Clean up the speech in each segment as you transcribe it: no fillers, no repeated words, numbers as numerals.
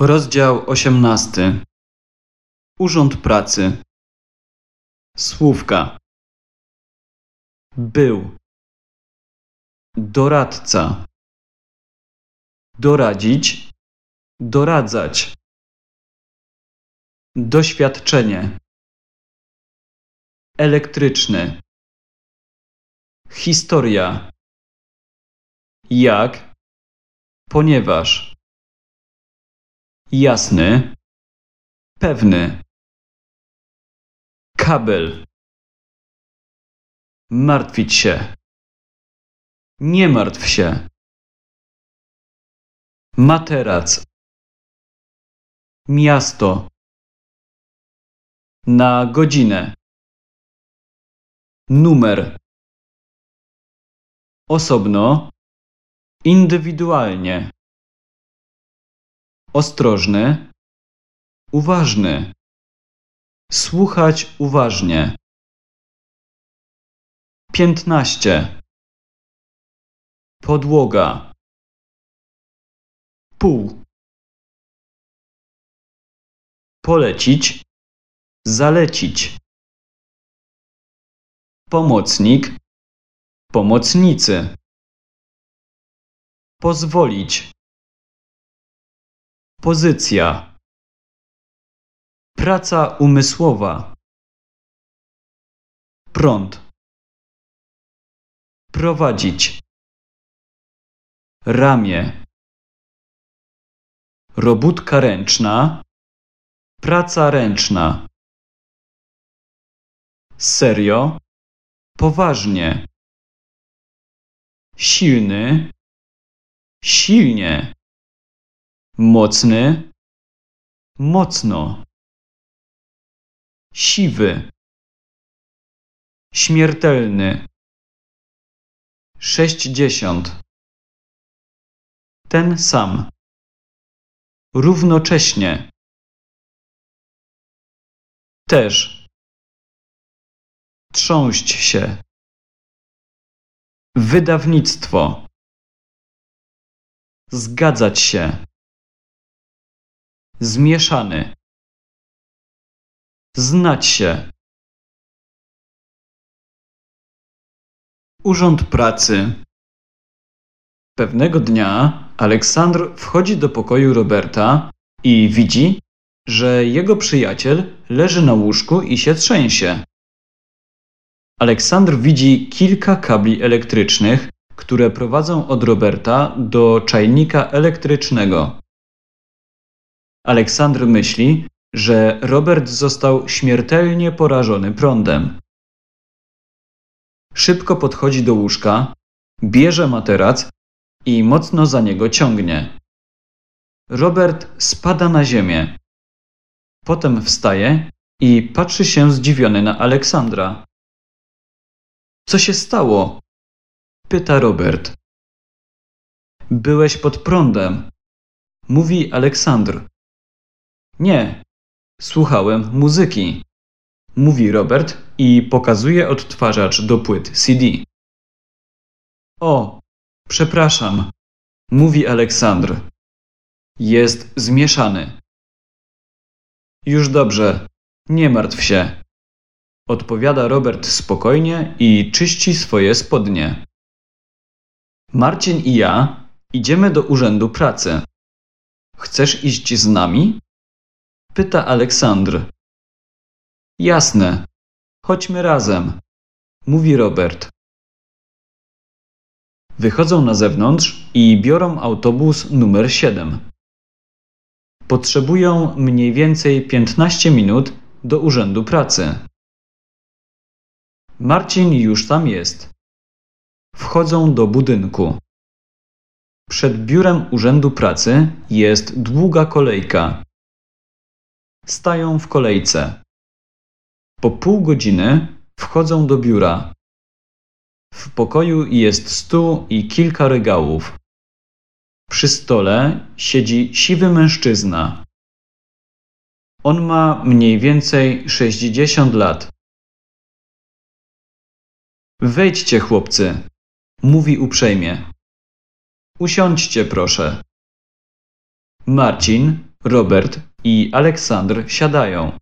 Rozdział 18. Urząd Pracy. Słówka. Był. Doradca. Doradzić. Doradzać. Doświadczenie. Elektryczny. Historia. Jak? Ponieważ. Jasny. Pewny. Kabel. Martwić się. Nie martw się. Materac. Miasto. Na godzinę. Numer. Osobno. Indywidualnie. Ostrożny. Uważny. Słuchać uważnie. 15. Podłoga. Pół. Polecić. Zalecić. Pomocnik. Pomocnicy. Pozwolić. Pozycja. Praca umysłowa. Prąd. Prowadzić. Ramię. Robótka ręczna. Praca ręczna. Serio. Poważnie. Silny. Silnie. Mocny. Mocno. Siwy. Śmiertelny. 60. Ten sam. Równocześnie. Też. Trząść się. Wydawnictwo. Zgadzać się. Zmieszany. Znać się. Urząd Pracy. Pewnego dnia Aleksandr wchodzi do pokoju Roberta i widzi, że jego przyjaciel leży na łóżku i się trzęsie. Aleksandr widzi kilka kabli elektrycznych, które prowadzą od Roberta do czajnika elektrycznego. Aleksandr myśli, że Robert został śmiertelnie porażony prądem. Szybko podchodzi do łóżka, bierze materac i mocno za niego ciągnie. Robert spada na ziemię. Potem wstaje i patrzy się zdziwiony na Aleksandra. Co się stało? Pyta Robert. Byłeś pod prądem, mówi Aleksandr. Nie, słuchałem muzyki, mówi Robert i pokazuje odtwarzacz do płyt CD. O, przepraszam, mówi Aleksandr. Jest zmieszany. Już dobrze, nie martw się, odpowiada Robert spokojnie i czyści swoje spodnie. Marcin i ja idziemy do Urzędu Pracy. Chcesz iść z nami? Pyta Aleksandr. Jasne, chodźmy razem, mówi Robert. Wychodzą na zewnątrz i biorą autobus numer 7. Potrzebują mniej więcej 15 minut do Urzędu Pracy. Marcin już tam jest. Wchodzą do budynku. Przed biurem Urzędu Pracy jest długa kolejka. Stają w kolejce. Po pół godziny wchodzą do biura. W pokoju jest stół i kilka regałów. Przy stole siedzi siwy mężczyzna. On ma mniej więcej 60 lat. Wejdźcie, chłopcy, mówi uprzejmie. Usiądźcie, proszę. Marcin, Robert i Aleksandr siadają.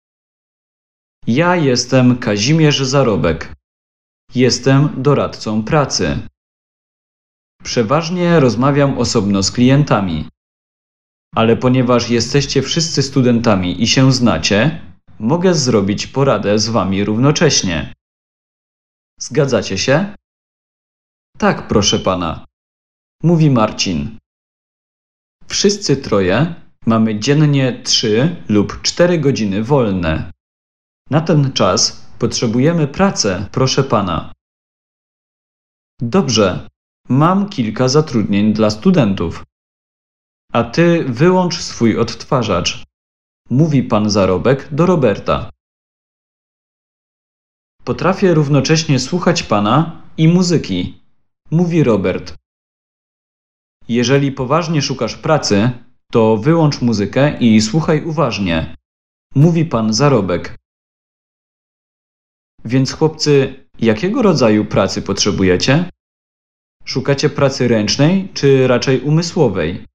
Ja jestem Kazimierz Zarobek. Jestem doradcą pracy. Przeważnie rozmawiam osobno z klientami. Ale ponieważ jesteście wszyscy studentami i się znacie, mogę zrobić poradę z wami równocześnie. Zgadzacie się? Tak, proszę pana, mówi Marcin. Wszyscy troje mamy dziennie 3 lub 4 godziny wolne. Na ten czas potrzebujemy pracy, proszę pana. Dobrze, mam kilka zatrudnień dla studentów. A ty wyłącz swój odtwarzacz, mówi pan Zarobek do Roberta. Potrafię równocześnie słuchać pana i muzyki, mówi Robert. Jeżeli poważnie szukasz pracy, to wyłącz muzykę i słuchaj uważnie, mówi pan Zarobek. Więc chłopcy, jakiego rodzaju pracy potrzebujecie? Szukacie pracy ręcznej czy raczej umysłowej?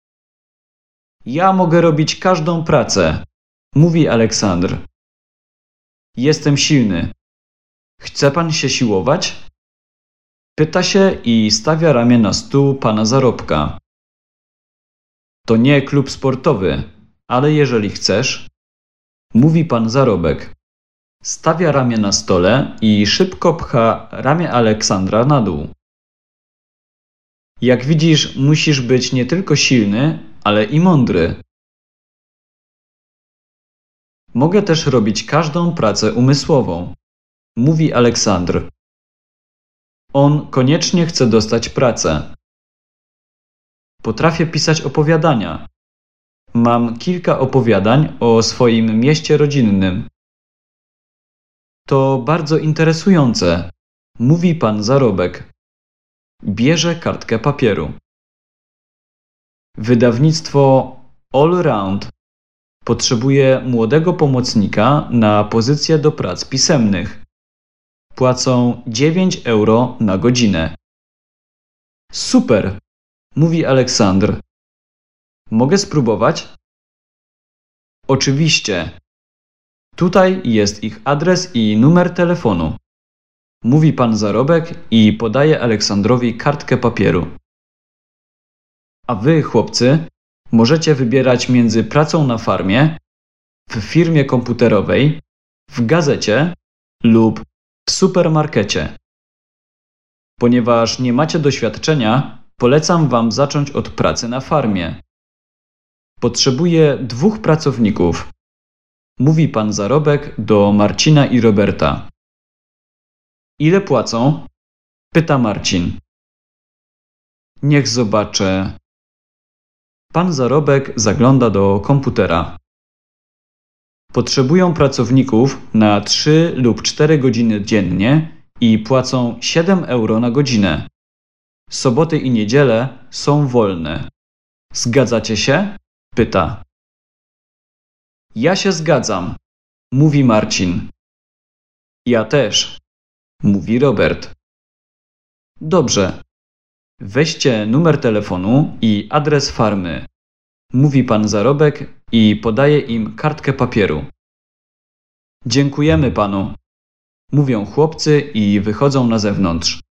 Ja mogę robić każdą pracę, mówi Aleksandr. Jestem silny. Chce pan się siłować? Pyta się i stawia ramię na stół pana Zarobka. To nie klub sportowy, ale jeżeli chcesz, mówi pan Zarobek. Stawia ramię na stole i szybko pcha ramię Aleksandra na dół. Jak widzisz, musisz być nie tylko silny, ale i mądry. Mogę też robić każdą pracę umysłową, mówi Aleksandr. On koniecznie chce dostać pracę. Potrafię pisać opowiadania. Mam kilka opowiadań o swoim mieście rodzinnym. To bardzo interesujące, mówi pan Zarobek. Bierze kartkę papieru. Wydawnictwo All Round potrzebuje młodego pomocnika na pozycję do prac pisemnych. Płacą 9 euro na godzinę. Super, mówi Aleksandr. Mogę spróbować? Oczywiście. Tutaj jest ich adres i numer telefonu. Mówi pan Zarobek i podaje Aleksandrowi kartkę papieru. A wy, chłopcy, możecie wybierać między pracą na farmie, w firmie komputerowej, w gazecie lub w supermarkecie. Ponieważ nie macie doświadczenia, polecam wam zacząć od pracy na farmie. Potrzebuję 2 pracowników, mówi pan Zarobek do Marcina i Roberta. Ile płacą? Pyta Marcin. Niech zobaczę. Pan Zarobek zagląda do komputera. Potrzebują pracowników na 3 lub 4 godziny dziennie i płacą 7 euro na godzinę. Soboty i niedziele są wolne. Zgadzacie się? Pyta. Ja się zgadzam, mówi Marcin. Ja też, mówi Robert. Dobrze. Weźcie numer telefonu i adres farmy, mówi pan Zarobek i podaje im kartkę papieru. Dziękujemy panu, mówią chłopcy i wychodzą na zewnątrz.